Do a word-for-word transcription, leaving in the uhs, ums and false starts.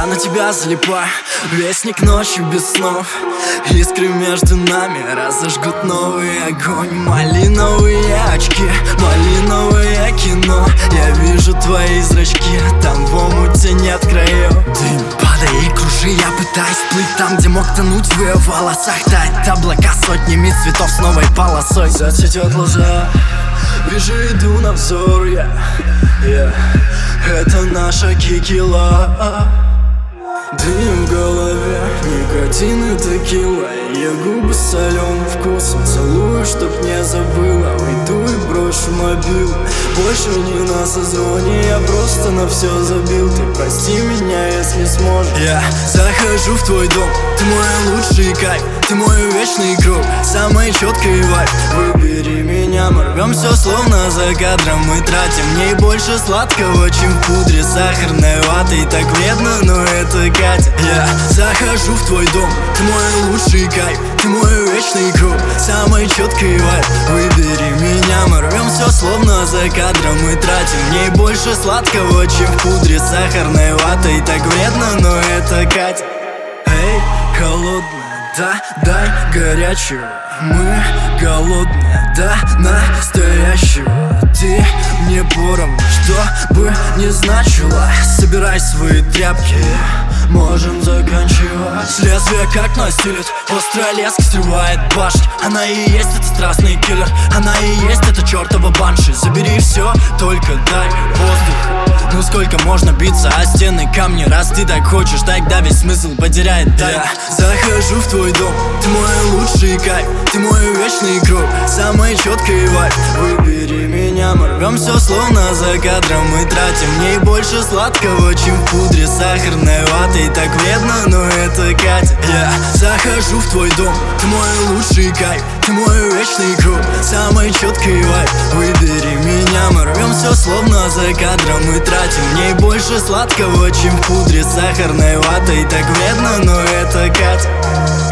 Я на тебя залипаю, вестник ночи без снов. Искры между нами разожгут новый огонь. Малиновые очки, малиновое кино. Я вижу твои зрачки, там в омуте нет краев. Ты падай и кружи, я пытаюсь плыть там, где мог тонуть в ее волосах. Тает облака сотнями цветов с новой полосой. Зацветет лоза, вижу, иду на взор, я, yeah, yeah. Это наша кикила. Дым в голове, никотин и текила. Я губы соленым вкусом целую, чтоб не забыла. Уйду и брошу мобил, больше не на созвоне. Я просто на все забил. Ты прости меня, если сможешь. Я захожу в твой дом, ты мой лучший кайф, ты мой вечный круг, самый четкий вайб. Выбери меня, мы рвем все словно за кадром. Мы тратим в ней больше сладкого, чем в пудре сахарной ваты. Так вредно, но это Катя. Я захожу в твой дом, ты мой лучший кайф, ты мой вечный круг, самый четкий вайб. Выбери меня, мы рвем все словно за кадром. Мы тратим в ней больше сладкого, чем в пудре сахарной ваты. Так вредно, но это Катя. Эй, холодная, да, дай горячего. Мы голодные, да, настоящего. Ты мне поровну, что бы не значило. Собирай свои тряпки, можем заканчивать. С лезвия как настилит, острая леска срывает башни. Она и есть этот страстный киллер, она и есть эта чертова банши. Забери все, только дай воздух. Ну сколько можно биться о стены, камни? Раз ты так хочешь, тогда весь смысл потеряет тайм. Я захожу в твой дом, ты мой лучший кайф, ты мой вечный круг, самый четкий вайб. Выбери меня, мы рвем все словно за кадром. Мы тратим в ней больше сладкого, чем в пудре сахарной ваты. Так вредно, но это Катя. Я захожу в твой дом, ты мой лучший кайф, ты мой вечный круг, самый четкий вайб. Выбери меня, мы рвем все словно за кадром. Мы тратим в ней больше сладкого, чем в пудре сахарной ваты. Так вредно, но это Катя.